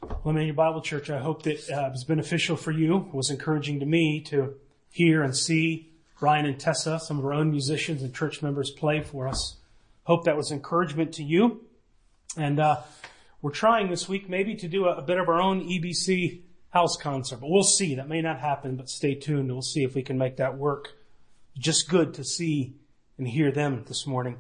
Well, Emmanuel Bible Church, I hope that it was beneficial for you. It was encouraging to me to hear and see Ryan and Tessa, some of our own musicians and church members, play for us. Hope that was encouragement to you. And we're trying this week maybe to do a bit of our own EBC house concert. But we'll see. That may not happen, but stay tuned. We'll see if we can make that work. Just good to see and hear them this morning.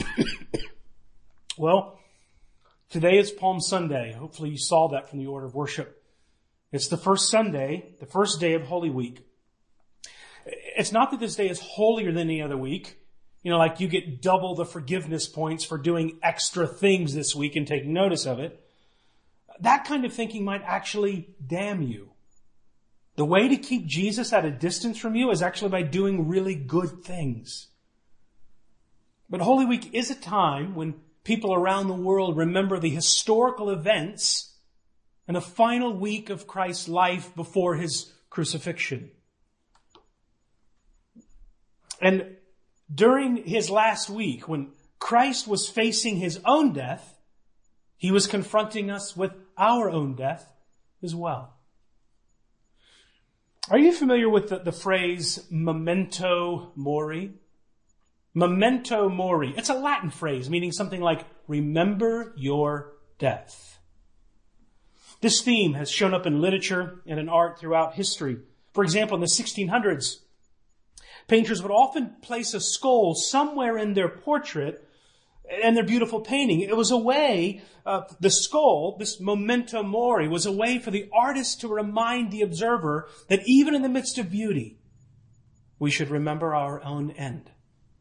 Well, today is Palm Sunday. Hopefully you saw that from the order of worship. It's the first Sunday, the first day of Holy Week. It's not that this day is holier than any other week. You know, like you get double the forgiveness points for doing extra things this week and taking notice of it. That kind of thinking might actually damn you. The way to keep Jesus at a distance from you is actually by doing really good things. But Holy Week is a time when people around the world remember the historical events and the final week of Christ's life before his crucifixion. And during his last week, when Christ was facing his own death, he was confronting us with our own death as well. Are you familiar with the phrase memento mori? Memento mori. It's a Latin phrase meaning something like remember your death. This theme has shown up in literature and in art throughout history. For example, in the 1600s, painters would often place a skull somewhere in their portrait and their beautiful painting. It was a way, the skull, this memento mori, was a way for the artist to remind the observer that even in the midst of beauty, we should remember our own end.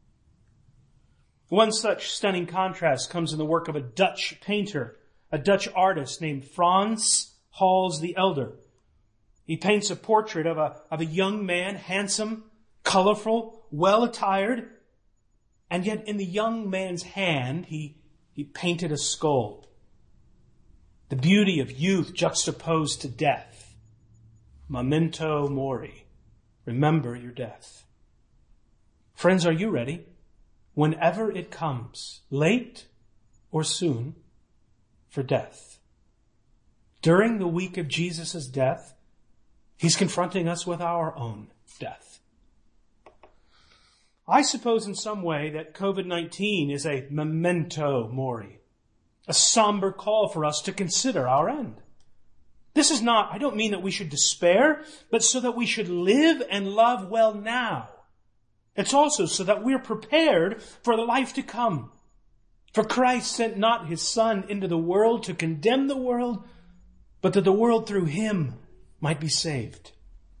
One such stunning contrast comes in the work of a Dutch painter, a Dutch artist named Frans Hals the Elder. He paints a portrait of a young man, handsome, colorful, well-attired, and yet in the young man's hand, he painted a skull. The beauty of youth juxtaposed to death. Memento mori. Remember your death. Friends, are you ready? Whenever it comes, late or soon, for death. During the week of Jesus' death, he's confronting us with our own death. I suppose in some way that COVID-19 is a memento mori, a somber call for us to consider our end. This is not, I don't mean that we should despair, but so that we should live and love well now. It's also so that we're prepared for the life to come. For Christ sent not his Son into the world to condemn the world, but that the world through him might be saved.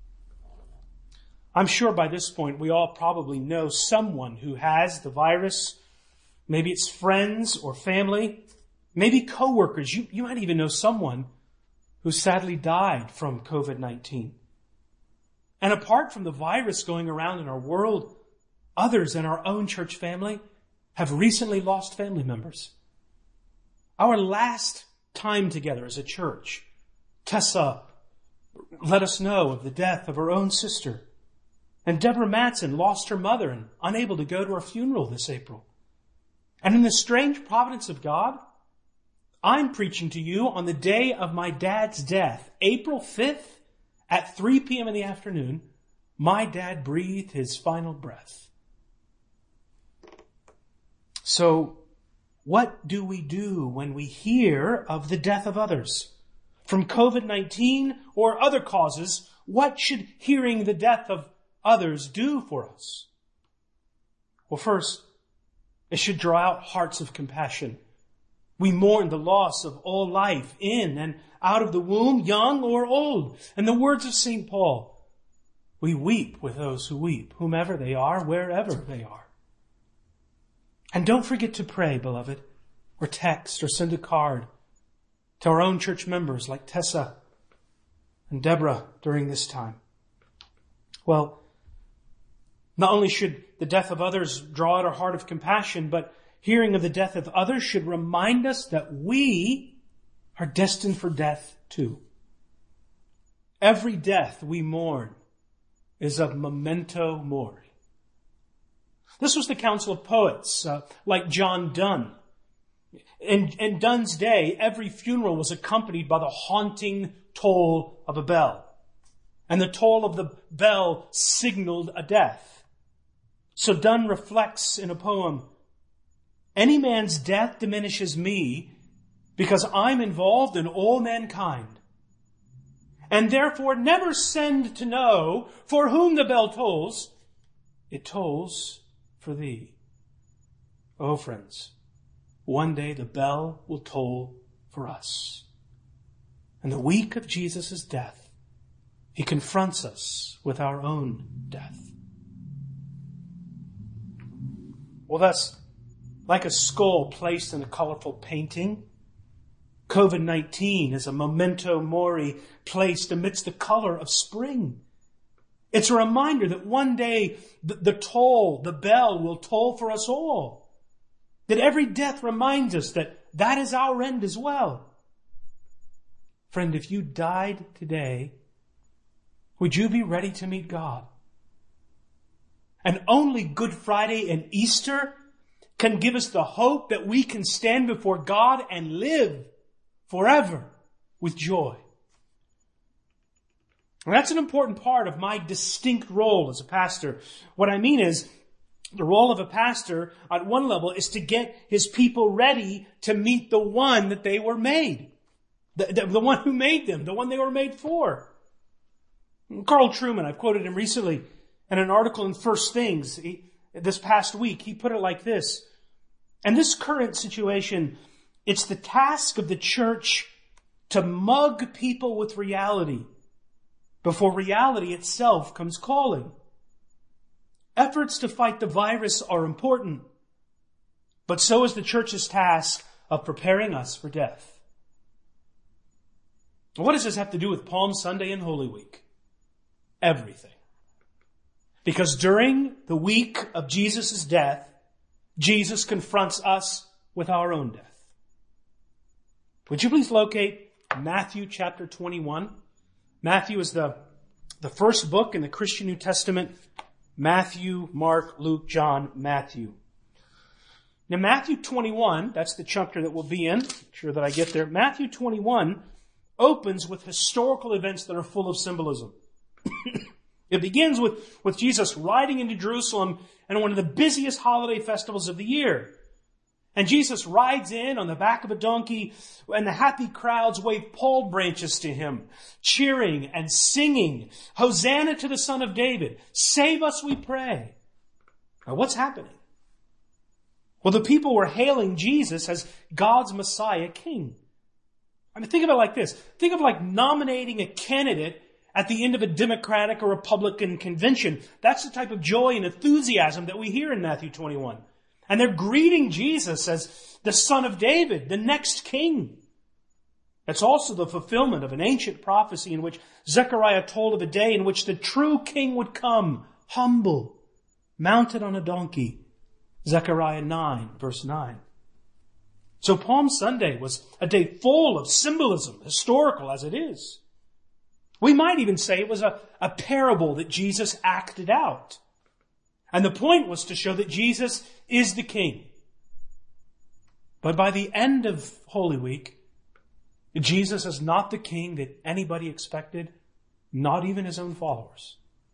I'm sure by this point we all probably know someone who has the virus. Maybe it's friends or family, maybe coworkers. You might even know someone who sadly died from COVID-19. And apart from the virus going around in our world, others in our own church family have recently lost family members. Our last time together as a church, Tessa let us know of the death of her own sister. And Deborah Matson lost her mother and unable to go to her funeral this April. And in the strange providence of God, I'm preaching to you on the day of my dad's death, April 5th at 3 p.m. in the afternoon. My dad breathed his final breath. So, what do we do when we hear of the death of others? From COVID-19 or other causes, what should hearing the death of others do for us? Well, first, it should draw out hearts of compassion. We mourn the loss of all life in and out of the womb, young or old. In the words of St. Paul, we weep with those who weep, whomever they are, wherever they are. And don't forget to pray, beloved, or text or send a card to our own church members like Tessa and Deborah during this time. Well, not only should the death of others draw out our heart of compassion, but hearing of the death of others should remind us that we are destined for death too. Every death we mourn is a memento mori. This was the council of poets like John Donne. In Dunn's day, every funeral was accompanied by the haunting toll of a bell. And the toll of the bell signaled a death. So Dunn reflects in a poem, "Any man's death diminishes me because I'm involved in all mankind. And therefore never send to know for whom the bell tolls. It tolls for thee." Oh, friends, one day the bell will toll for us. And the week of Jesus' death, he confronts us with our own death. Well, that's like a skull placed in a colorful painting. COVID-19 is a memento mori placed amidst the color of spring. It's a reminder that one day the bell will toll for us all. That every death reminds us that that is our end as well. Friend, if you died today, would you be ready to meet God? And only Good Friday and Easter can give us the hope that we can stand before God and live forever with joy. And that's an important part of my distinct role as a pastor. What I mean is, the role of a pastor at one level is to get his people ready to meet the one that they were made. The one who made them, the one they were made for. Carl Trueman, I've quoted him recently in an article in First Things this past week. He put it like this: "In this current situation, it's the task of the church to mug people with reality before reality itself comes calling. Efforts to fight the virus are important, but so is the church's task of preparing us for death." What does this have to do with Palm Sunday and Holy Week? Everything. Because during the week of Jesus' death, Jesus confronts us with our own death. Would you please locate Matthew chapter 21? Matthew is the first book in the Christian New Testament. Matthew, Mark, Luke, John, Matthew. Now Matthew 21, that's the chapter that we'll be in. Make sure that I get there. Matthew 21 opens with historical events that are full of symbolism. It begins with Jesus riding into Jerusalem in one of the busiest holiday festivals of the year. And Jesus rides in on the back of a donkey, and the happy crowds wave palm branches to him, cheering and singing, "Hosanna to the Son of David. Save us, we pray." Now, what's happening? Well, the people were hailing Jesus as God's Messiah King. I mean, think of it like this. Think of it like nominating a candidate at the end of a Democratic or Republican convention. That's the type of joy and enthusiasm that we hear in Matthew 21. And they're greeting Jesus as the Son of David, the next king. It's also the fulfillment of an ancient prophecy in which Zechariah told of a day in which the true king would come, humble, mounted on a donkey. Zechariah 9, verse 9. So Palm Sunday was a day full of symbolism, historical as it is. We might even say it was a parable that Jesus acted out. And the point was to show that Jesus is the king. But by the end of Holy Week, Jesus is not the king that anybody expected, not even his own followers.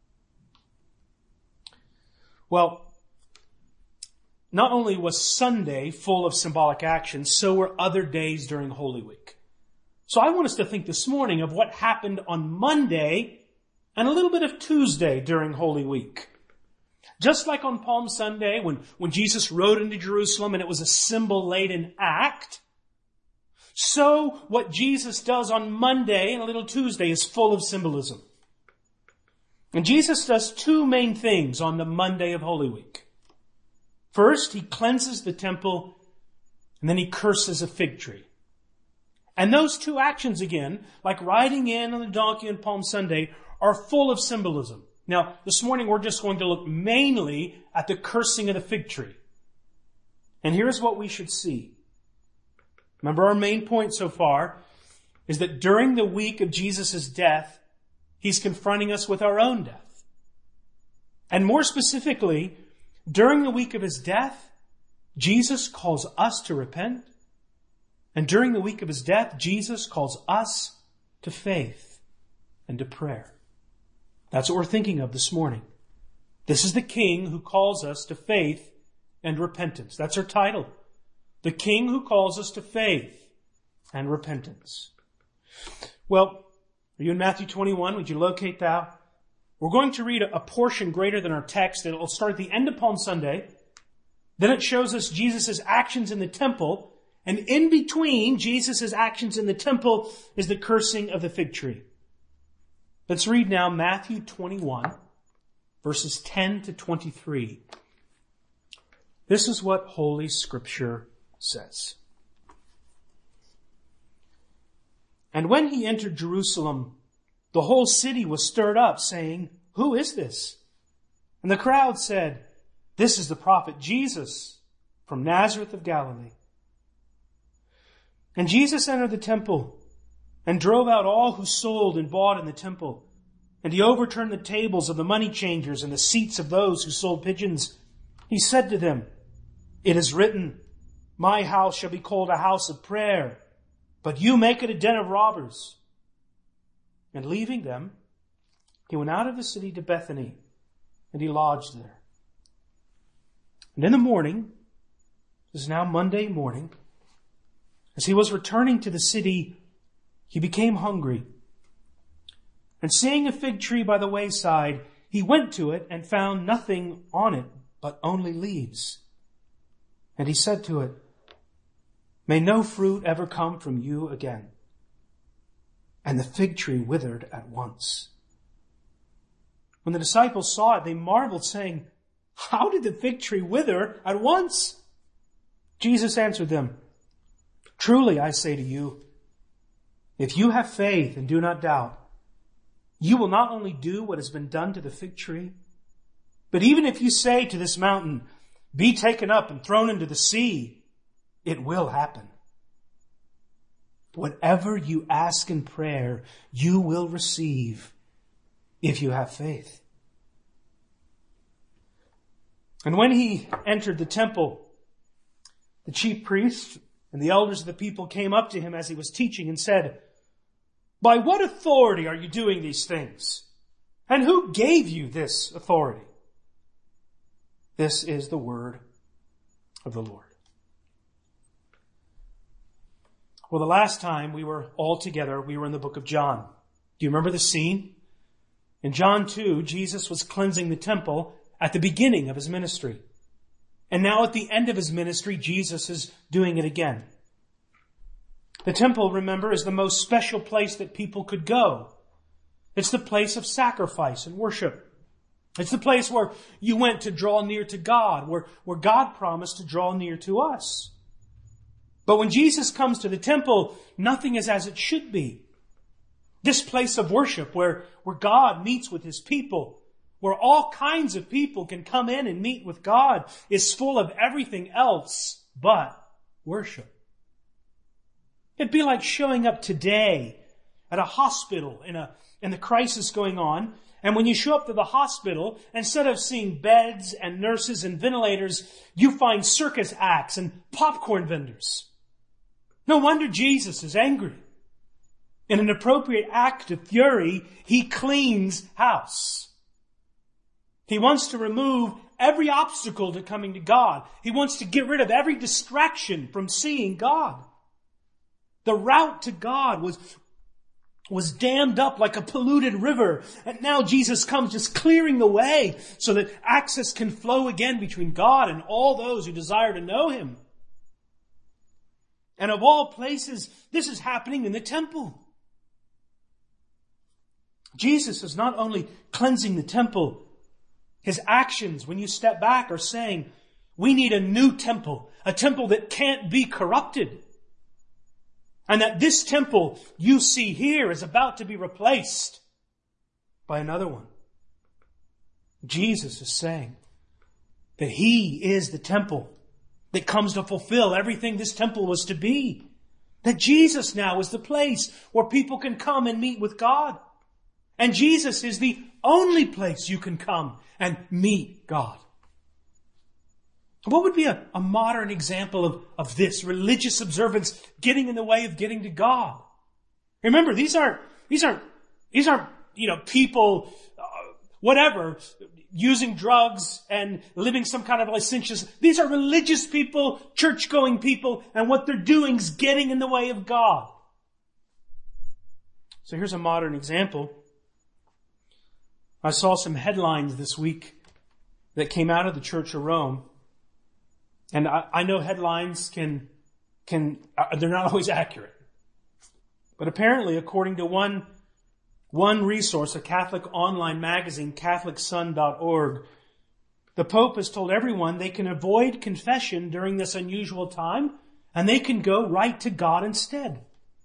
Well, not only was Sunday full of symbolic action, so were other days during Holy Week. So I want us to think this morning of what happened on Monday and a little bit of Tuesday during Holy Week. Just like on Palm Sunday, when Jesus rode into Jerusalem and it was a symbol-laden act, so what Jesus does on Monday and a little Tuesday is full of symbolism. And Jesus does two main things on the Monday of Holy Week. First, he cleanses the temple, and then he curses a fig tree. And those two actions again, like riding in on the donkey on Palm Sunday, are full of symbolism. Now, this morning we're just going to look mainly at the cursing of the fig tree. And here's what we should see. Remember, our main point so far is that during the week of Jesus' death, he's confronting us with our own death. And more specifically, during the week of his death, Jesus calls us to repent And during the week of his death, Jesus calls us to faith and to prayer. That's what we're thinking of this morning. This is the King who calls us to faith and repentance. That's our title. The King who calls us to faith and repentance. Well, are you in Matthew 21? Would you locate that? We're going to read a portion greater than our text. It'll start at the end of Palm Sunday. Then it shows us Jesus' actions in the temple. And in between Jesus' actions in the temple is the cursing of the fig tree. Let's read now Matthew 21, verses 10 to 23. This is what Holy Scripture says. And when he entered Jerusalem, the whole city was stirred up, saying, "Who is this?" And the crowd said, "This is the prophet Jesus from Nazareth of Galilee." And Jesus entered the temple and drove out all who sold and bought in the temple. And he overturned the tables of the money changers and the seats of those who sold pigeons. He said to them, "It is written, 'My house shall be called a house of prayer,' but you make it a den of robbers." And leaving them, he went out of the city to Bethany, and he lodged there. And in the morning, this is now Monday morning, as he was returning to the city, he became hungry. And seeing a fig tree by the wayside, he went to it and found nothing on it but only leaves. And he said to it, "May no fruit ever come from you again." And the fig tree withered at once. When the disciples saw it, they marveled, saying, "How did the fig tree wither at once?" Jesus answered them, "Truly I say to you, if you have faith and do not doubt, you will not only do what has been done to the fig tree, but even if you say to this mountain, 'Be taken up and thrown into the sea,' it will happen. Whatever you ask in prayer, you will receive if you have faith." And when he entered the temple, the chief priests and the elders of the people came up to him as he was teaching and said, "By what authority are you doing these things? And who gave you this authority?" This is the word of the Lord. Well, the last time we were all together, we were in the book of John. Do you remember the scene? In John 2, Jesus was cleansing the temple at the beginning of his ministry. And now at the end of his ministry, Jesus is doing it again. The temple, remember, is the most special place that people could go. It's the place of sacrifice and worship. It's the place where you went to draw near to God, where God promised to draw near to us. But when Jesus comes to the temple, nothing is as it should be. This place of worship where God meets with his people, where all kinds of people can come in and meet with God, is full of everything else but worship. It'd be like showing up today at a hospital in the crisis going on, and when you show up to the hospital, instead of seeing beds and nurses and ventilators, you find circus acts and popcorn vendors. No wonder Jesus is angry. In an appropriate act of fury, he cleans house. He wants to remove every obstacle to coming to God. He wants to get rid of every distraction from seeing God. The route to God was dammed up like a polluted river. And now Jesus comes just clearing the way so that access can flow again between God and all those who desire to know him. And of all places, this is happening in the temple. Jesus is not only cleansing the temple, his actions, when you step back, are saying, we need a new temple, a temple that can't be corrupted. And that this temple you see here is about to be replaced by another one. Jesus is saying that he is the temple that comes to fulfill everything this temple was to be. That Jesus now is the place where people can come and meet with God. And Jesus is the only place you can come and meet God. What would be a modern example of this religious observance getting in the way of getting to God? Remember, these aren't people, whatever, using drugs and living some kind of licentious. These are religious people, church-going people, and what they're doing is getting in the way of God. So here's a modern example. I saw some headlines this week that came out of the Church of Rome. And I know headlines they're not always accurate. But apparently, according to one resource, a Catholic online magazine, CatholicSun.org, the Pope has told everyone they can avoid confession during this unusual time, and they can go right to God instead.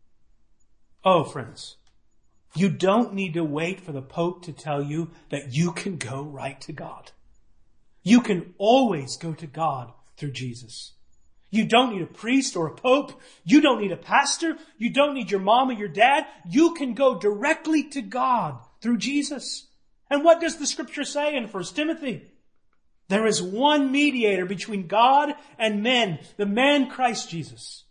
Oh, friends, you don't need to wait for the Pope to tell you that you can go right to God. You can always go to God through Jesus. You don't need a priest or a pope. You don't need a pastor. You don't need your mom or your dad. You can go directly to God through Jesus. And what does the scripture say in 1 Timothy? There is one mediator between God and men, the man Christ Jesus.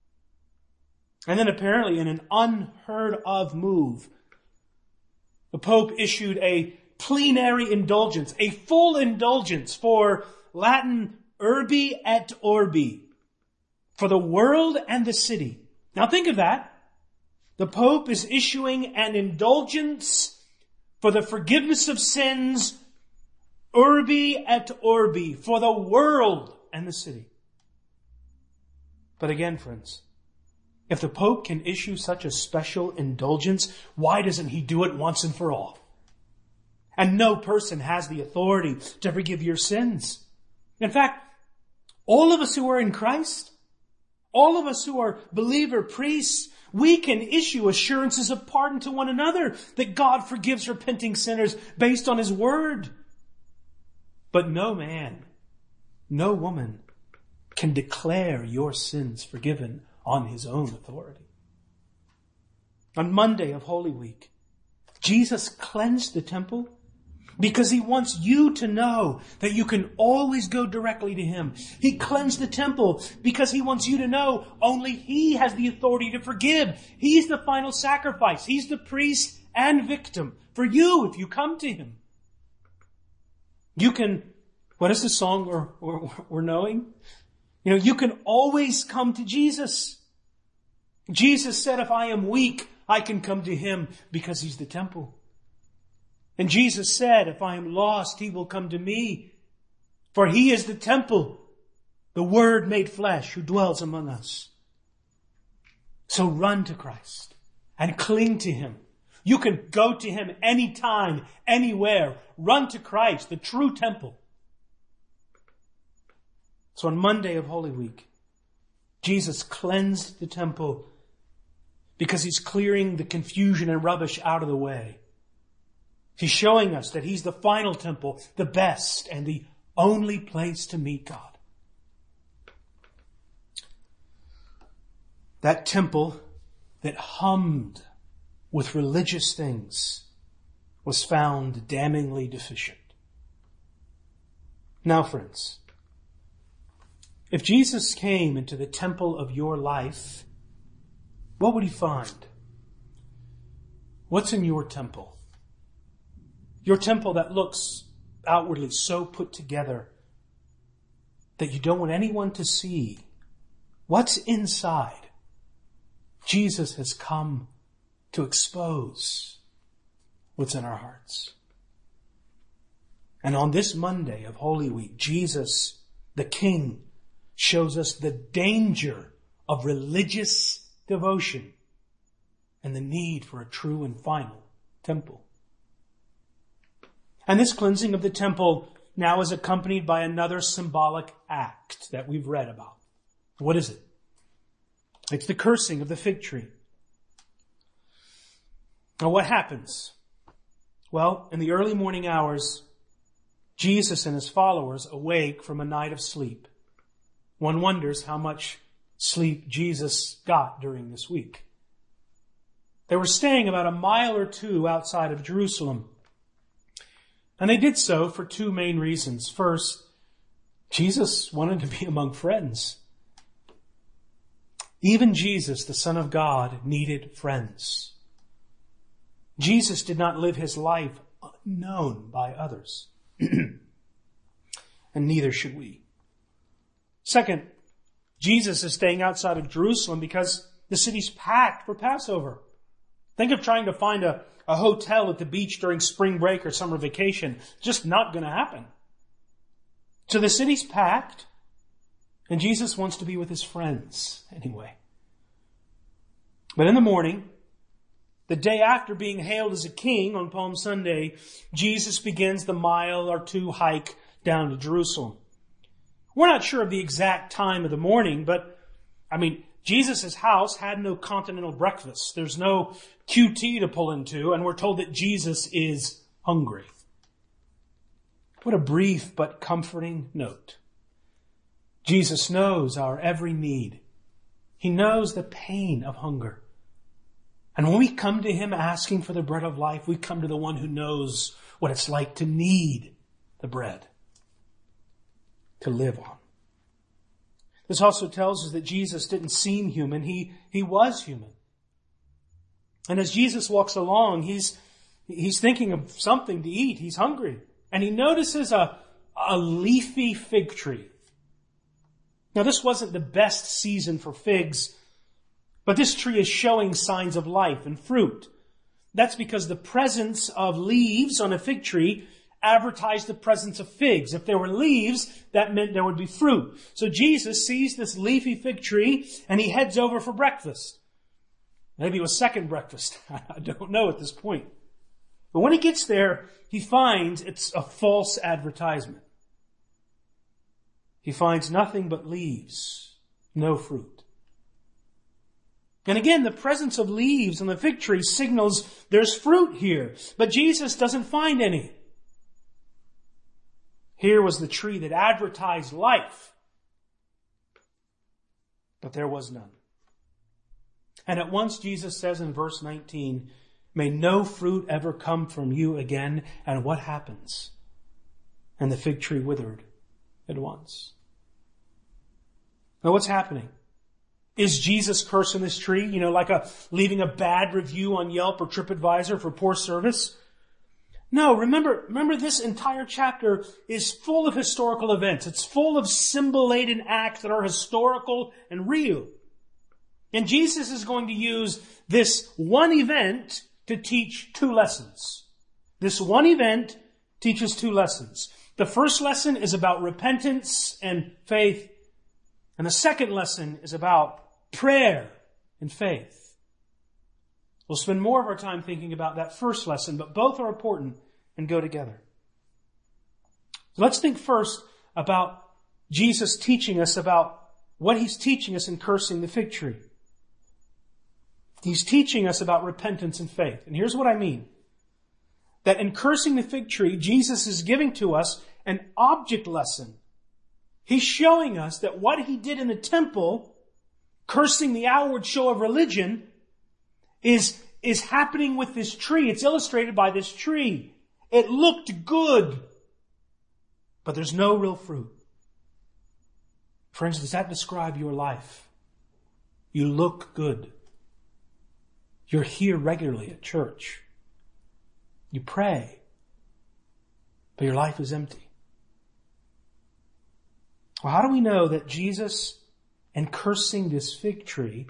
And then apparently in an unheard of move, the Pope issued a plenary indulgence, a full indulgence for Latin urbi et orbi, for the world and the city. Now think of that. The Pope is issuing an indulgence for the forgiveness of sins, urbi et orbi, for the world and the city. But again, friends, if the Pope can issue such a special indulgence, why doesn't he do it once and for all? And no person has the authority to forgive your sins. In fact, all of us who are in Christ, all of us who are believer priests, we can issue assurances of pardon to one another that God forgives repenting sinners based on His Word. But no man, no woman can declare your sins forgiven on his own authority. On Monday of Holy Week, Jesus cleansed the temple because He wants you to know that you can always go directly to Him. He cleansed the temple because He wants you to know only He has the authority to forgive. He's the final sacrifice. He's the priest and victim for you if you come to Him. You can, what is the song we're knowing? You can always come to Jesus. Jesus said, if I am weak, I can come to Him because He's the temple. And Jesus said, if I am lost, He will come to me. For He is the temple, the Word made flesh who dwells among us. So run to Christ and cling to Him. You can go to Him anytime, anywhere. Run to Christ, the true temple. So on Monday of Holy Week, Jesus cleansed the temple because He's clearing the confusion and rubbish out of the way. He's showing us that He's the final temple, the best and the only place to meet God. That temple that hummed with religious things was found damningly deficient. Now, friends, if Jesus came into the temple of your life, what would He find? What's in your temple? Your temple that looks outwardly so put together that you don't want anyone to see what's inside. Jesus has come to expose what's in our hearts. And on this Monday of Holy Week, Jesus, the King, shows us the danger of religious devotion and the need for a true and final temple. And this cleansing of the temple now is accompanied by another symbolic act that we've read about. What is it? It's the cursing of the fig tree. Now what happens? Well, in the early morning hours, Jesus and His followers awake from a night of sleep. One wonders how much sleep Jesus got during this week. They were staying about a mile or two outside of Jerusalem. And they did so for two main reasons. First, Jesus wanted to be among friends. Even Jesus, the Son of God, needed friends. Jesus did not live his life unknown by others. And neither should we. Second, Jesus is staying outside of Jerusalem because the city's packed for Passover. Think of trying to find a hotel at the beach during spring break or summer vacation. Just not going to happen. So the city's packed, and Jesus wants to be with his friends anyway. But in the morning, the day after being hailed as a king on Palm Sunday, Jesus begins the mile or two hike down to Jerusalem. We're not sure of the exact time of the morning, but, Jesus' house had no continental breakfast. There's no QT to pull into, and we're told that Jesus is hungry. What a brief but comforting note. Jesus knows our every need. He knows the pain of hunger. And when we come to him asking for the bread of life, we come to the one who knows what it's like to need the bread to live on. This also tells us that Jesus didn't seem human. He was human. And as Jesus walks along, he's thinking of something to eat. He's hungry. And he notices a leafy fig tree. Now, this wasn't the best season for figs, but this tree is showing signs of life and fruit. That's because the presence of leaves on a fig tree advertised the presence of figs. If there were leaves, that meant there would be fruit. So Jesus sees this leafy fig tree and he heads over for breakfast. Maybe it was second breakfast. I don't know at this point. But when he gets there, he finds it's a false advertisement. He finds nothing but leaves, no fruit. And again, the presence of leaves on the fig tree signals there's fruit here, but Jesus doesn't find any. Here was the tree that advertised life, but there was none. And at once Jesus says in verse 19, "May no fruit ever come from you again." And what happens? And the fig tree withered at once. Now what's happening? Is Jesus cursing this tree? Like leaving a bad review on Yelp or TripAdvisor for poor service? No, remember this entire chapter is full of historical events. It's full of symbol-laden acts that are historical and real. And Jesus is going to use this one event to teach two lessons. This one event teaches two lessons. The first lesson is about repentance and faith. And the second lesson is about prayer and faith. We'll spend more of our time thinking about that first lesson, but both are important and go together. So let's think first about Jesus teaching us about what he's teaching us in cursing the fig tree. He's teaching us about repentance and faith. And here's what I mean. That in cursing the fig tree, Jesus is giving to us an object lesson. He's showing us that what he did in the temple, cursing the outward show of religion, is happening with this tree. It's illustrated by this tree. It looked good, but there's no real fruit. Friends, does that describe your life? You look good. You're here regularly at church. You pray, but your life is empty. Well, how do we know that Jesus, in cursing this fig tree,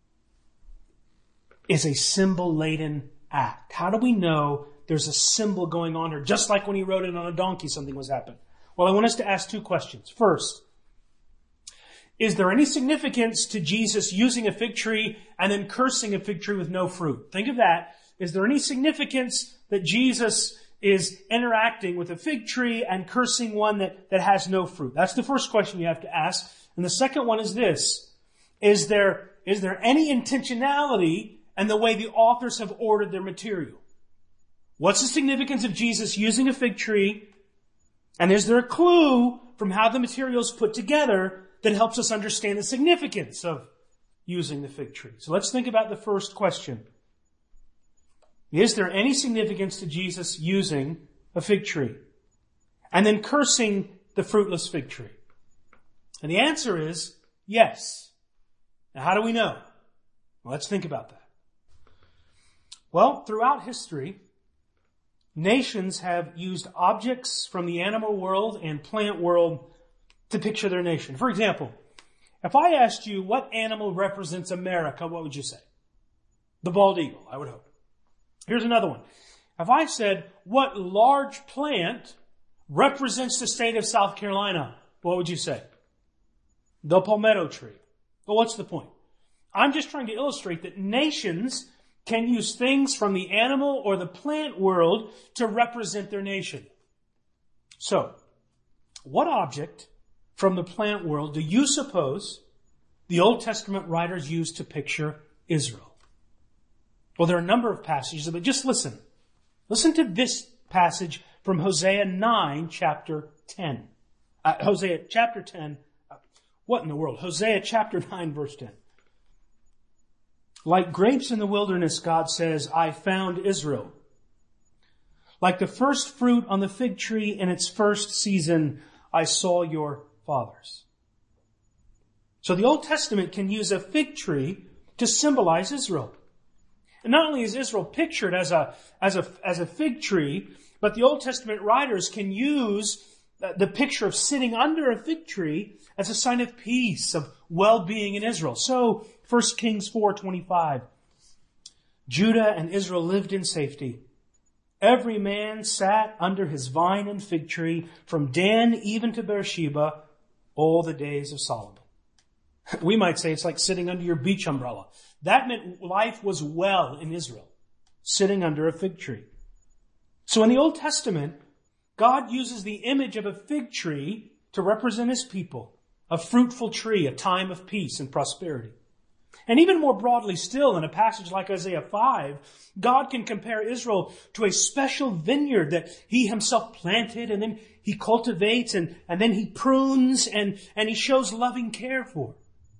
is a symbol-laden act? How do we know there's a symbol going on here? Just like when he rode it on a donkey, something was happening. Well, I want us to ask two questions. First, is there any significance to Jesus using a fig tree and then cursing a fig tree with no fruit? Think of that. Is there any significance that Jesus is interacting with a fig tree and cursing one that has no fruit? That's the first question you have to ask. And the second one is this. Is there any intentionality in the way the authors have ordered their material? What's the significance of Jesus using a fig tree? And is there a clue from how the material is put together that helps us understand the significance of using the fig tree? So let's think about the first question. Is there any significance to Jesus using a fig tree and then cursing the fruitless fig tree? And the answer is yes. Now, how do we know? Well, let's think about that. Well, throughout history, nations have used objects from the animal world and plant world to picture their nation. For example, if I asked you what animal represents America, what would you say? The bald eagle, I would hope. Here's another one. If I said, what large plant represents the state of South Carolina, what would you say? The palmetto tree. Well, what's the point? I'm just trying to illustrate that nations can use things from the animal or the plant world to represent their nation. So, what object from the plant world do you suppose the Old Testament writers used to picture Israel? Well, there are a number of passages, but just listen. Listen to this passage from Hosea 9, chapter 10. Hosea chapter 10. What in the world? Hosea chapter 9, verse 10. Like grapes in the wilderness, God says, I found Israel. Like the first fruit on the fig tree in its first season, I saw your fathers. So the Old Testament can use a fig tree to symbolize Israel. And not only is Israel pictured as a fig tree, but the Old Testament writers can use the picture of sitting under a fig tree as a sign of peace, of well-being in Israel. So, 1 Kings 4:25, Judah and Israel lived in safety. Every man sat under his vine and fig tree, from Dan even to Beersheba, all the days of Solomon. We might say it's like sitting under your beach umbrella. That meant life was well in Israel, sitting under a fig tree. So in the Old Testament, God uses the image of a fig tree to represent His people, a fruitful tree, a time of peace and prosperity. And even more broadly still, in a passage like Isaiah 5, God can compare Israel to a special vineyard that He Himself planted, and then He cultivates, and then He prunes, and He shows loving care for.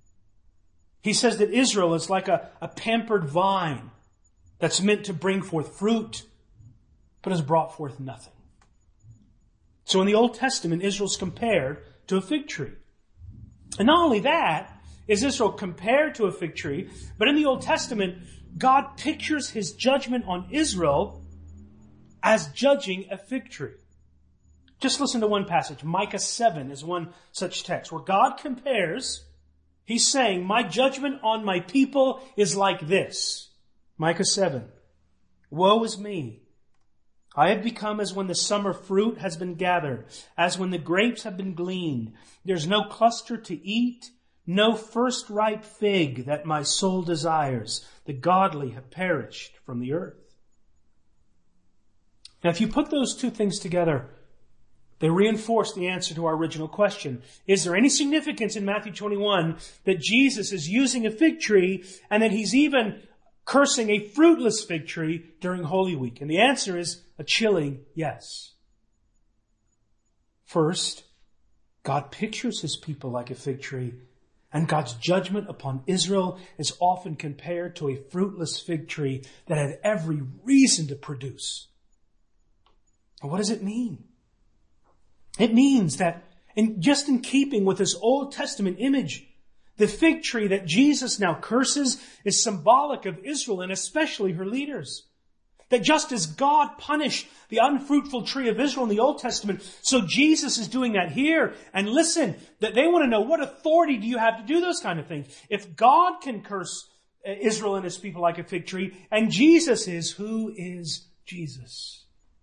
He says that Israel is like a pampered vine that's meant to bring forth fruit, but has brought forth nothing. So in the Old Testament, Israel's compared to a fig tree. And not only that, is Israel compared to a fig tree, but in the Old Testament, God pictures His judgment on Israel as judging a fig tree. Just listen to one passage. Micah 7 is one such text where God compares, He's saying, my judgment on my people is like this. Micah 7. Woe is me. I have become as when the summer fruit has been gathered, as when the grapes have been gleaned. There's no cluster to eat, no first ripe fig that my soul desires. The godly have perished from the earth. Now, if you put those two things together, they reinforce the answer to our original question. Is there any significance in Matthew 21 that Jesus is using a fig tree and that He's even cursing a fruitless fig tree during Holy Week? And the answer is a chilling yes. First, God pictures His people like a fig tree, and God's judgment upon Israel is often compared to a fruitless fig tree that had every reason to produce. And what does it mean? It means that, just in keeping with this Old Testament image, the fig tree that Jesus now curses is symbolic of Israel and especially her leaders. That just as God punished the unfruitful tree of Israel in the Old Testament, so Jesus is doing that here. And listen, that they want to know, what authority do you have to do those kind of things? If God can curse Israel and His people like a fig tree, and Jesus is, who is Jesus?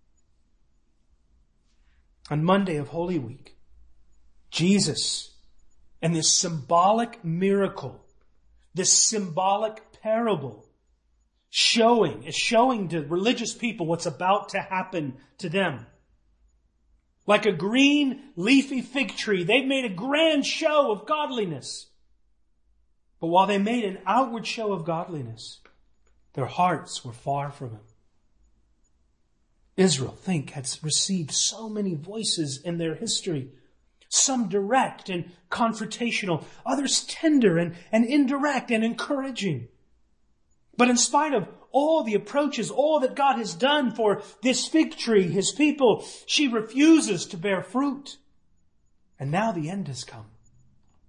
On Monday of Holy Week, Jesus and this symbolic miracle, this symbolic parable, is showing to religious people what's about to happen to them. Like a green, leafy fig tree, they've made a grand show of godliness. But while they made an outward show of godliness, their hearts were far from Him. Israel, had received so many voices in their history. Some direct and confrontational, others tender and indirect and encouraging. But in spite of all the approaches, all that God has done for this fig tree, His people, she refuses to bear fruit. And now the end has come.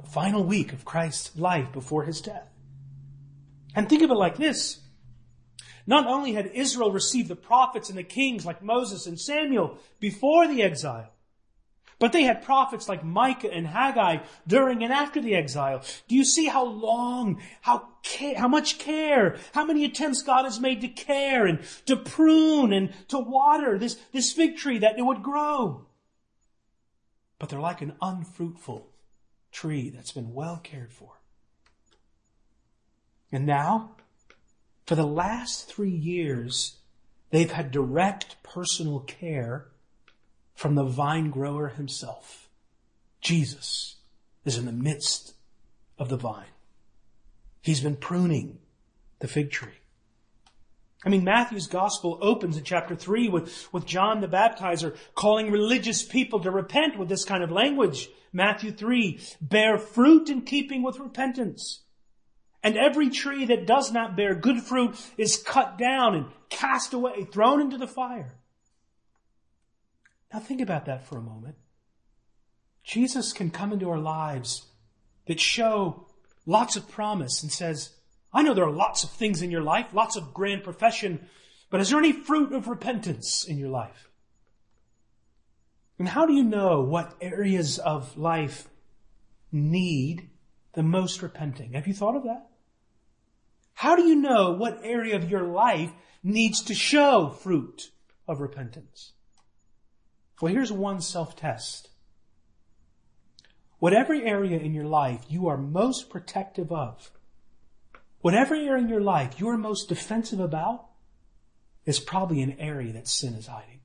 final week of Christ's life before his death. And think of it like this. Not only had Israel received the prophets and the kings like Moses and Samuel before the exile, but they had prophets like Micah and Haggai during and after the exile. Do you see how long, how much care, how many attempts God has made to care and to prune and to water this fig tree that it would grow? But they're like an unfruitful tree that's been well cared for. And now, for the last 3 years, they've had direct personal care from the vine grower himself. Jesus is in the midst of the vine. He's been pruning the fig tree. I mean, Matthew's gospel opens in chapter 3 with John the Baptizer calling religious people to repent with this kind of language. Matthew 3, bear fruit in keeping with repentance. And every tree that does not bear good fruit is cut down and cast away, thrown into the fire. Now think about that for a moment. Jesus can come into our lives that show lots of promise and says, I know there are lots of things in your life, lots of grand profession, but is there any fruit of repentance in your life? And how do you know what areas of life need the most repenting? Have you thought of that? How do you know what area of your life needs to show fruit of repentance? Well, here's one self-test. Whatever area in your life you are most protective of, whatever area in your life you are most defensive about, is probably an area that sin is hiding.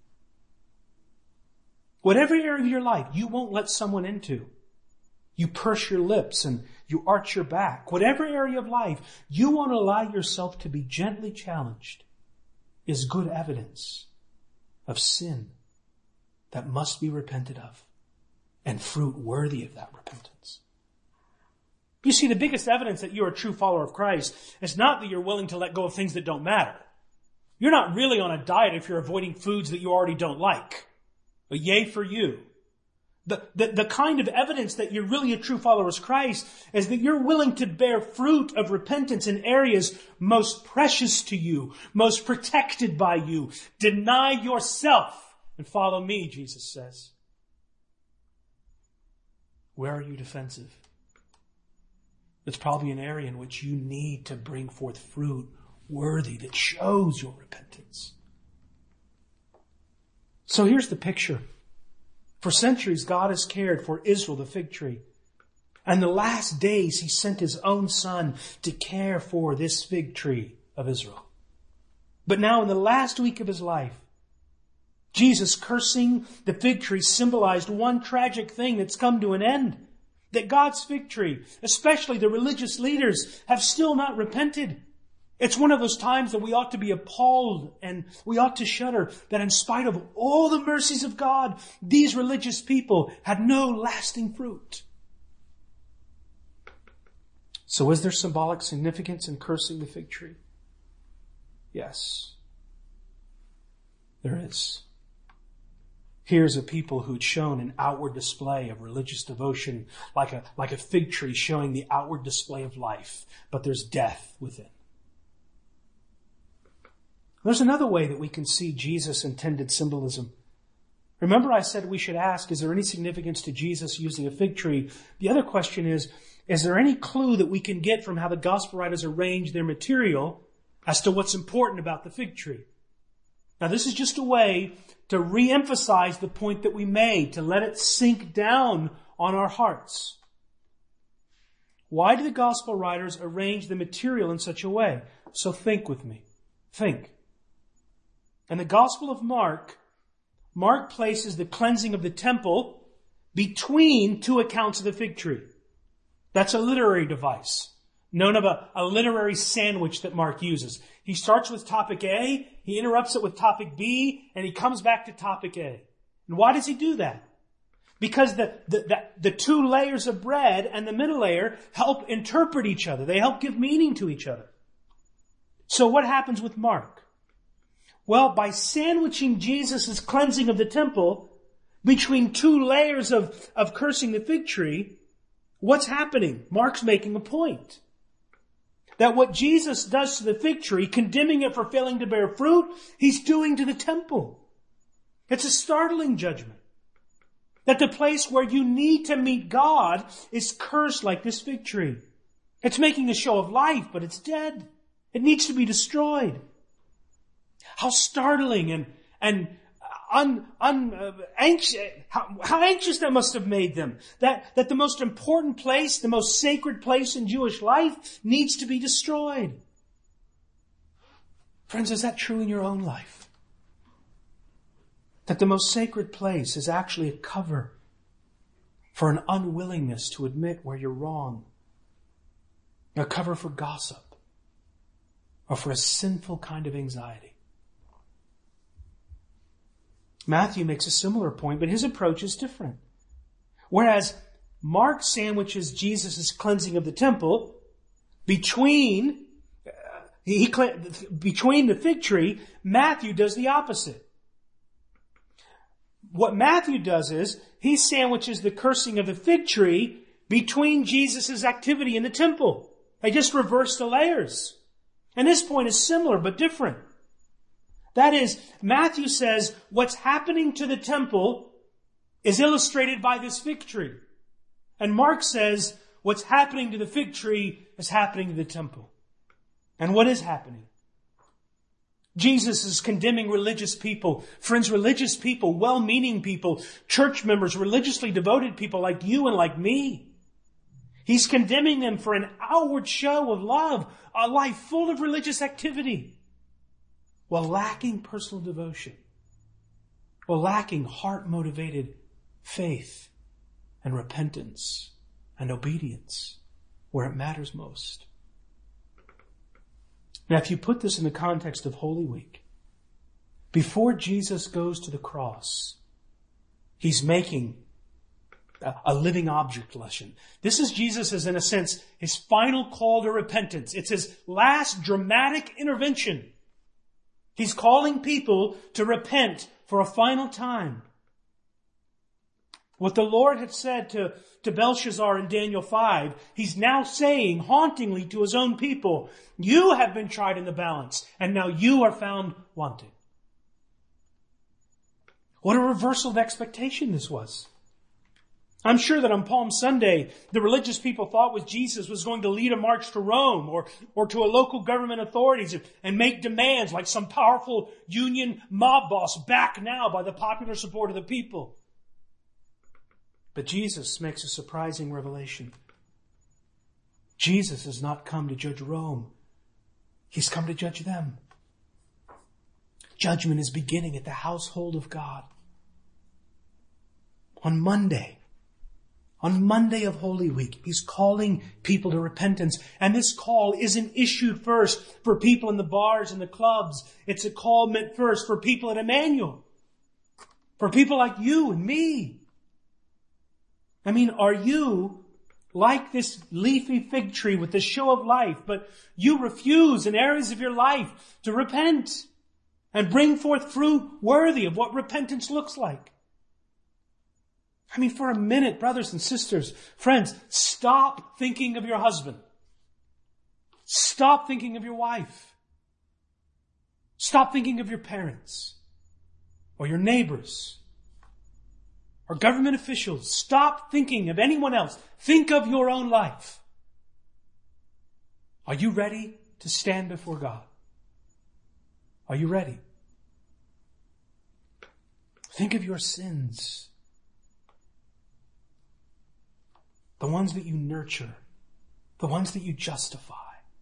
Whatever area of your life you won't let someone into, you purse your lips and you arch your back, whatever area of life you won't allow yourself to be gently challenged, is good evidence of sin that must be repented of and fruit worthy of that repentance. You see, the biggest evidence that you're a true follower of Christ is not that you're willing to let go of things that don't matter. You're not really on a diet if you're avoiding foods that you already don't like. But yay for you. The kind of evidence that you're really a true follower of Christ is that you're willing to bear fruit of repentance in areas most precious to you, most protected by you. Deny yourself and follow me, Jesus says. Where are you defensive? It's probably an area in which you need to bring forth fruit worthy that shows your repentance. So here's the picture. For centuries, God has cared for Israel, the fig tree. And the last days, he sent his own son to care for this fig tree of Israel. But now in the last week of his life, Jesus cursing the fig tree symbolized one tragic thing that's come to an end. That God's fig tree, especially the religious leaders, have still not repented. It's one of those times that we ought to be appalled and we ought to shudder that in spite of all the mercies of God, these religious people had no lasting fruit. So is there symbolic significance in cursing the fig tree? Yes, there is. Here's a people who had shown an outward display of religious devotion, like a fig tree showing the outward display of life, but there's death within. There's another way that we can see Jesus' intended symbolism. Remember I said we should ask, is there any significance to Jesus using a fig tree? The other question is there any clue that we can get from how the gospel writers arrange their material as to what's important about the fig tree? Now this is just a way to re-emphasize the point that we made, to let it sink down on our hearts. Why do the gospel writers arrange the material in such a way? So think with me. Think. In the Gospel of Mark places the cleansing of the temple between two accounts of the fig tree. That's a literary device, known of a literary sandwich that Mark uses. He starts with topic A, he interrupts it with topic B, and he comes back to topic A. And why does he do that? Because the two layers of bread and the middle layer help interpret each other. They help give meaning to each other. So what happens with Mark? Well, by sandwiching Jesus' cleansing of the temple between two layers of cursing the fig tree, What's happening? Mark's making a point. That what Jesus does to the fig tree, condemning it for failing to bear fruit, He's doing to the temple. It's a startling judgment. That the place where you need to meet God is cursed like this fig tree. It's making a show of life, but it's dead. It needs to be destroyed. How startling and anxious, how anxious that must have made them. That the most important place, the most sacred place in Jewish life needs to be destroyed. Friends, is that true in your own life? That the most sacred place is actually a cover for an unwillingness to admit where you're wrong. A cover for gossip or for a sinful kind of anxiety. Matthew makes a similar point, but his approach is different. Whereas Mark sandwiches Jesus' cleansing of the temple between the fig tree, Matthew does the opposite. What Matthew does is he sandwiches the cursing of the fig tree between Jesus' activity in the temple. They just reverse the layers. And this point is similar but different. That is, Matthew says what's happening to the temple is illustrated by this fig tree. And Mark says what's happening to the fig tree is happening to the temple. And what is happening? Jesus is condemning religious people. Friends, religious people, well-meaning people, church members, religiously devoted people like you and like me. He's condemning them for an outward show of love, a life full of religious activity, while lacking personal devotion, while lacking heart-motivated faith and repentance and obedience where it matters most. Now, if you put this in the context of Holy Week, before Jesus goes to the cross, He's making a living object lesson. This is Jesus' in a sense, His final call to repentance. It's His last dramatic intervention. He's calling people to repent for a final time. What the Lord had said to Belshazzar in Daniel 5, He's now saying hauntingly to His own people, you have been tried in the balance, and now you are found wanting. What a reversal of expectation this was. I'm sure that on Palm Sunday, the religious people thought Jesus was going to lead a march to Rome or to a local government authorities and make demands like some powerful union mob boss backed now by the popular support of the people. But Jesus makes a surprising revelation. Jesus has not come to judge Rome. He's come to judge them. Judgment is beginning at the household of God. On Monday of Holy Week, He's calling people to repentance. And this call isn't issued first for people in the bars and the clubs. It's a call meant first for people at Emmanuel. For people like you and me. I mean, are you like this leafy fig tree with the show of life, but you refuse in areas of your life to repent and bring forth fruit worthy of what repentance looks like? I mean, for a minute, brothers and sisters, friends, stop thinking of your husband. Stop thinking of your wife. Stop thinking of your parents or your neighbors or government officials. Stop thinking of anyone else. Think of your own life. Are you ready to stand before God? Are you ready? Think of your sins. The ones that you nurture. The ones that you justify.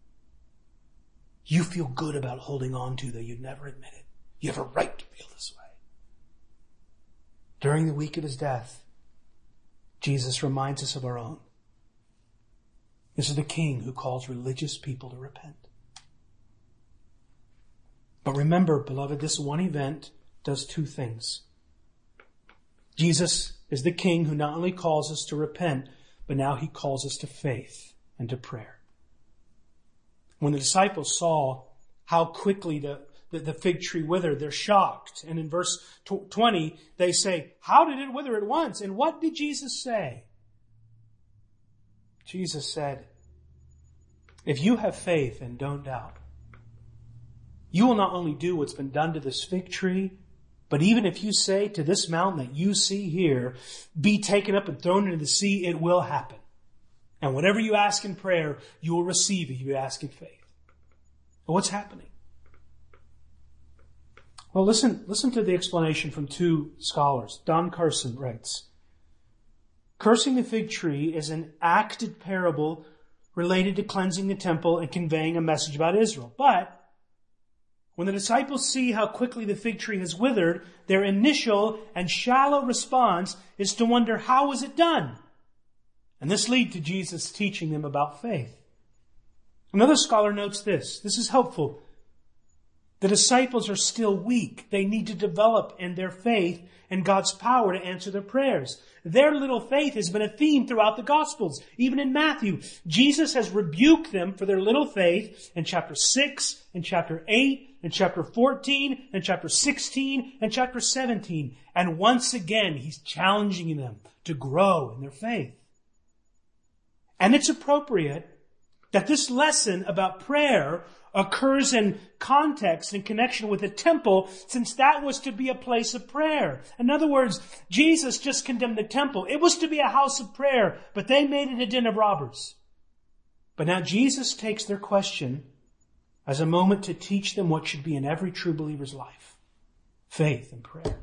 You feel good about holding on to, though you'd never admit it. You have a right to feel this way. During the week of His death, Jesus reminds us of our own. This is the King who calls religious people to repent. But remember, beloved, this one event does two things. Jesus is the King who not only calls us to repent, but now He calls us to faith and to prayer. When the disciples saw how quickly the fig tree withered, they're shocked. And in verse 20, they say, how did it wither at once? And what did Jesus say? Jesus said, if you have faith and don't doubt, you will not only do what's been done to this fig tree, but even if you say to this mountain that you see here, be taken up and thrown into the sea, it will happen. And whatever you ask in prayer, you will receive if you ask in faith. Well, what's happening? Well, listen to the explanation from two scholars. Don Carson writes, cursing the fig tree is an acted parable related to cleansing the temple and conveying a message about Israel. But when the disciples see how quickly the fig tree has withered, their initial and shallow response is to wonder, how was it done? And this leads to Jesus teaching them about faith. Another scholar notes this. This is helpful. The disciples are still weak. They need to develop in their faith and God's power to answer their prayers. Their little faith has been a theme throughout the Gospels. Even in Matthew, Jesus has rebuked them for their little faith in chapter 6, in chapter 8, in chapter 14, in chapter 16, and chapter 17. And once again, He's challenging them to grow in their faith. And it's appropriate that this lesson about prayer occurs in context and connection with the temple, since that was to be a place of prayer. In other words, Jesus just condemned the temple. It was to be a house of prayer, but they made it a den of robbers. But now Jesus takes their question as a moment to teach them what should be in every true believer's life: faith and prayer.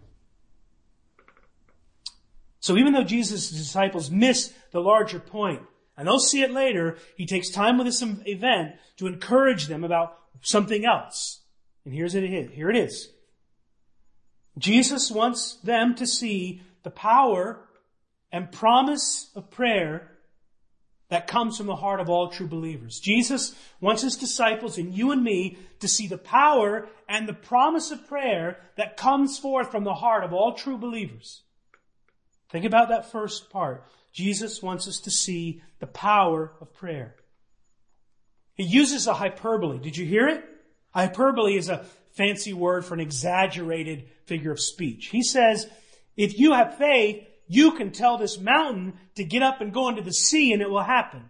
So even though Jesus' disciples miss the larger point, and they'll see it later, He takes time with this event to encourage them about something else. And here it is. Jesus wants them to see the power and promise of prayer that comes from the heart of all true believers. Jesus wants His disciples and you and me to see the power and the promise of prayer that comes forth from the heart of all true believers. Think about that first part. Jesus wants us to see the power of prayer. He uses a hyperbole. Did you hear it? Hyperbole is a fancy word for an exaggerated figure of speech. He says, if you have faith, you can tell this mountain to get up and go into the sea and it will happen.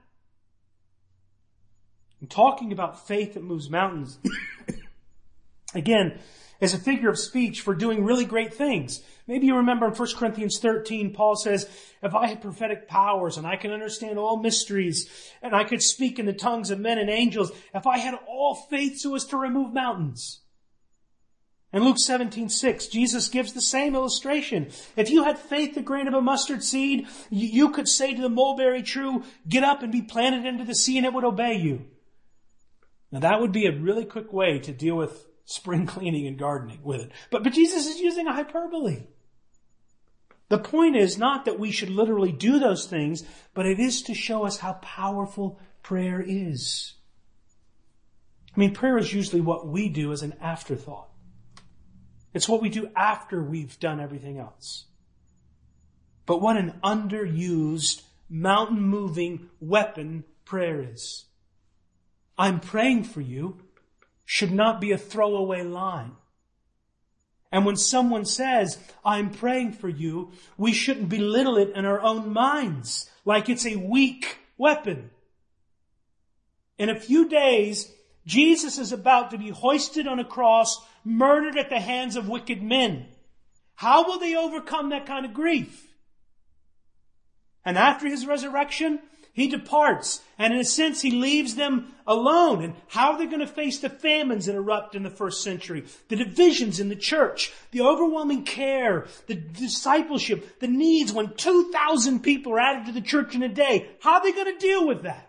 I'm talking about faith that moves mountains. Again, as a figure of speech for doing really great things. Maybe you remember in 1 Corinthians 13, Paul says, if I had prophetic powers and I can understand all mysteries and I could speak in the tongues of men and angels, if I had all faith so as to remove mountains. In Luke 17:6, Jesus gives the same illustration. If you had faith the grain of a mustard seed, you could say to the mulberry tree, get up and be planted into the sea, and it would obey you. Now that would be a really quick way to deal with spring cleaning and gardening with it. But Jesus is using a hyperbole. The point is not that we should literally do those things, but it is to show us how powerful prayer is. I mean, prayer is usually what we do as an afterthought. It's what we do after we've done everything else. But what an underused, mountain-moving weapon prayer is. I'm praying for you should not be a throwaway line. And when someone says, I'm praying for you, we shouldn't belittle it in our own minds like it's a weak weapon. In a few days, Jesus is about to be hoisted on a cross, murdered at the hands of wicked men. How will they overcome that kind of grief? And after His resurrection, He departs, and in a sense, He leaves them alone. And how are they going to face the famines that erupt in the first century? The divisions in the church, the overwhelming care, the discipleship, the needs when 2,000 people are added to the church in a day. How are they going to deal with that?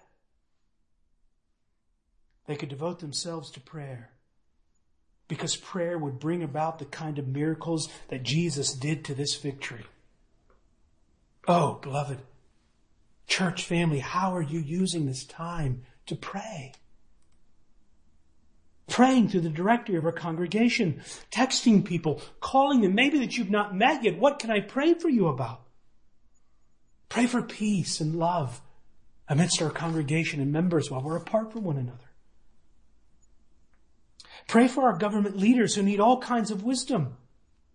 They could devote themselves to prayer, because prayer would bring about the kind of miracles that Jesus did to this fig tree. Oh, beloved, church family, how are you using this time to pray? Praying through the directory of our congregation, texting people, calling them, maybe that you've not met yet. What can I pray for you about? Pray for peace and love amidst our congregation and members while we're apart from one another. Pray for our government leaders who need all kinds of wisdom.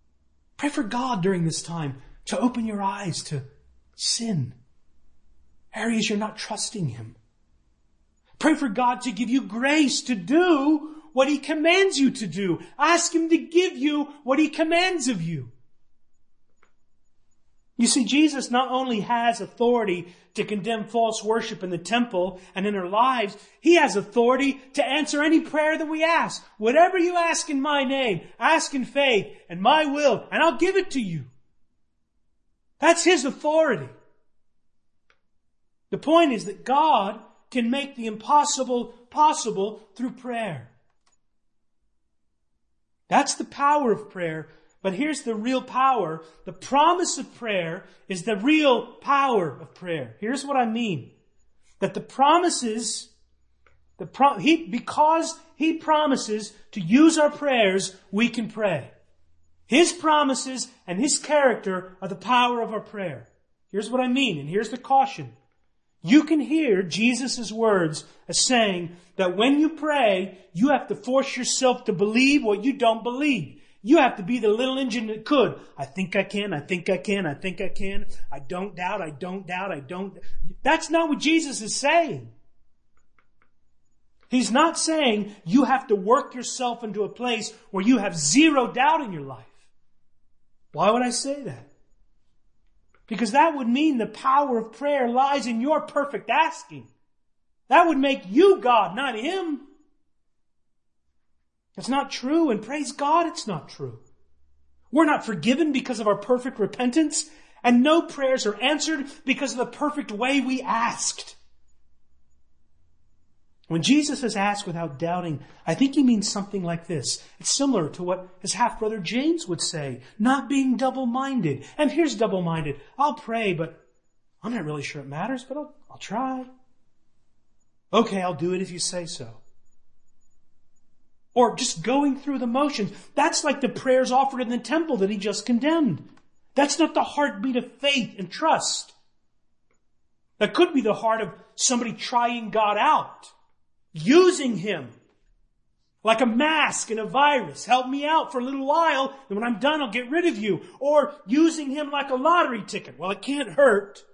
Pray for God during this time to open your eyes to sin areas you're not trusting Him. Pray for God to give you grace to do what He commands you to do. Ask Him to give you what He commands of you. You see, Jesus not only has authority to condemn false worship in the temple and in our lives, He has authority to answer any prayer that we ask. Whatever you ask in my name, ask in faith and my will, and I'll give it to you. That's His authority. The point is that God can make the impossible possible through prayer. That's the power of prayer. But here's the real power. The promise of prayer is the real power of prayer. Here's what I mean. That the promises, because He promises to use our prayers, we can pray. His promises and His character are the power of our prayer. Here's what I mean, and here's the caution. You can hear Jesus' words as saying that when you pray, you have to force yourself to believe what you don't believe. You have to be the little engine that could. I think I can, I think I can, I think I can. I don't doubt, I don't doubt, I don't. That's not what Jesus is saying. He's not saying you have to work yourself into a place where you have zero doubt in your life. Why would I say that? Because that would mean the power of prayer lies in your perfect asking. That would make you God, not Him. It's not true, and praise God it's not true. We're not forgiven because of our perfect repentance, and no prayers are answered because of the perfect way we asked. When Jesus has asked without doubting, I think He means something like this. It's similar to what his half-brother James would say, not being double-minded. And here's double-minded. I'll pray, but I'm not really sure it matters, but I'll try. Okay, I'll do it if you say so. Or just going through the motions. That's like the prayers offered in the temple that he just condemned. That's not the heartbeat of faith and trust. That could be the heart of somebody trying God out. Using Him like a mask in a virus. Help me out for a little while, and when I'm done, I'll get rid of you. Or using Him like a lottery ticket. Well, it can't hurt.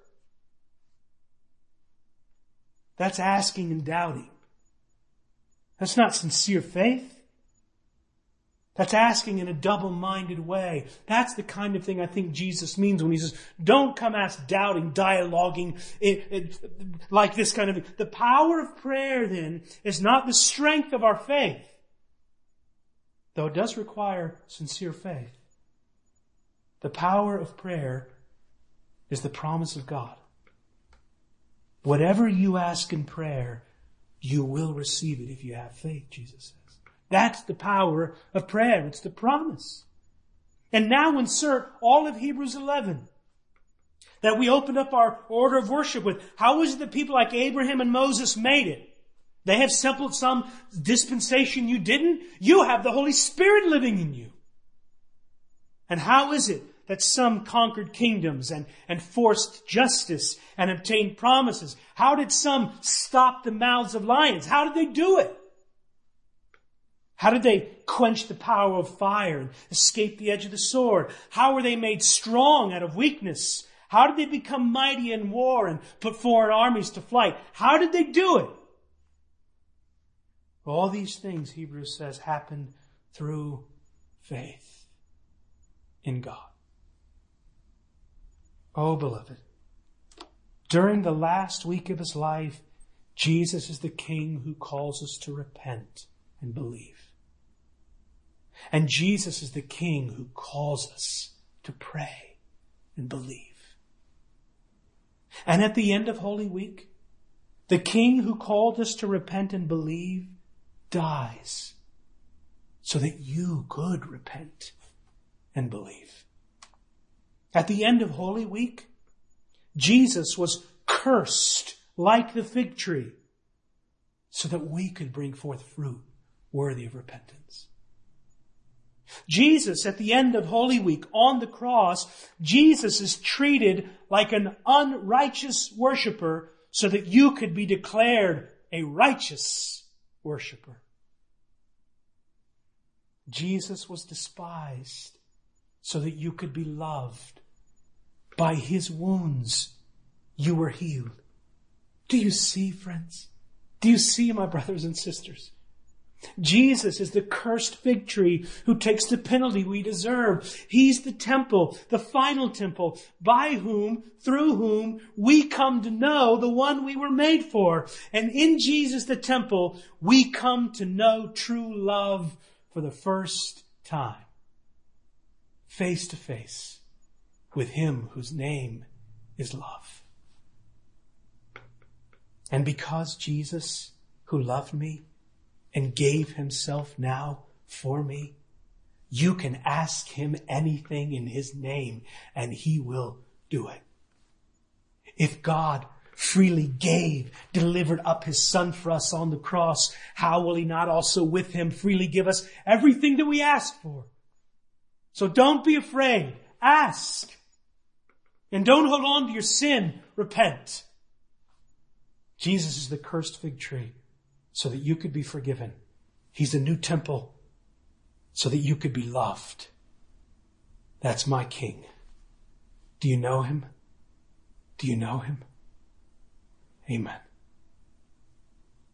That's asking and doubting. That's not sincere faith. That's asking in a double-minded way. That's the kind of thing I think Jesus means when He says, don't come ask doubting, dialoguing, like this kind of thing. The power of prayer, then, is not the strength of our faith, though it does require sincere faith. The power of prayer is the promise of God. Whatever you ask in prayer, you will receive it if you have faith, Jesus says. That's the power of prayer. It's the promise. And now insert all of Hebrews 11 that we opened up our order of worship with. How is it that people like Abraham and Moses made it? They have some dispensation you didn't. You have the Holy Spirit living in you. And how is it that some conquered kingdoms and forced justice and obtained promises? How did some stop the mouths of lions? How did they do it? How did they quench the power of fire and escape the edge of the sword? How were they made strong out of weakness? How did they become mighty in war and put foreign armies to flight? How did they do it? All these things, Hebrews says, happened through faith in God. Oh, beloved, during the last week of His life, Jesus is the King who calls us to repent and believe. And Jesus is the King who calls us to pray and believe. And at the end of Holy Week, the King who called us to repent and believe dies so that you could repent and believe. At the end of Holy Week, Jesus was cursed like the fig tree so that we could bring forth fruit worthy of repentance. Jesus, at the end of Holy Week, on the cross, Jesus is treated like an unrighteous worshiper so that you could be declared a righteous worshiper. Jesus was despised so that you could be loved. By His wounds, you were healed. Do you see, friends? Do you see, my brothers and sisters? Jesus is the cursed fig tree who takes the penalty we deserve. He's the temple, the final temple, by whom, through whom, we come to know the one we were made for. And in Jesus the temple, we come to know true love for the first time. Face to face with him whose name is love. And because Jesus, who loved me and gave himself now for me, you can ask him anything in his name and he will do it. If God freely gave, delivered up his Son for us on the cross, how will he not also with him freely give us everything that we ask for? So don't be afraid. Ask. And don't hold on to your sin. Repent. Jesus is the cursed fig tree so that you could be forgiven. He's the new temple so that you could be loved. That's my King. Do you know him? Do you know him? Amen.